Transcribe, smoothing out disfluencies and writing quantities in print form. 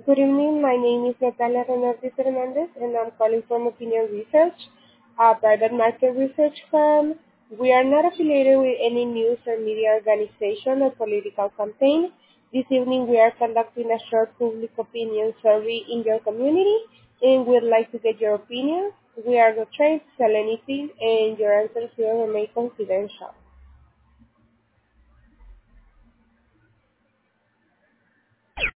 Good evening. My name is Natalia Renardes Hernandez, and I'm calling from Opinion Research, a private market research firm. We are not affiliated with any news or media organization or political campaign. This evening, we are conducting a short public opinion survey in your community, and we'd like to get your opinion. We are not trying to sell anything, and your answers will remain confidential.